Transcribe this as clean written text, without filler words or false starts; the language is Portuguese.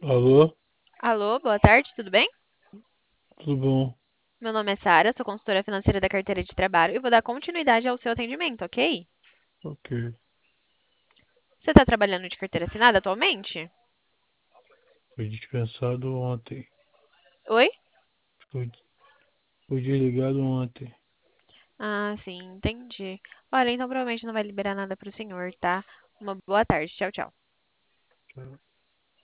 Alô? Alô, boa tarde, tudo bem? Tudo bom? Meu nome é Sara, sou consultora financeira da carteira de trabalho e vou dar continuidade ao seu atendimento, ok? Ok. Você está trabalhando de carteira assinada atualmente? Foi dispensado ontem. Oi? Foi, foi desligado ontem. Ah, sim, entendi. Olha, então provavelmente não vai liberar nada para o senhor, tá? Uma boa tarde, tchau, tchau. Tchau.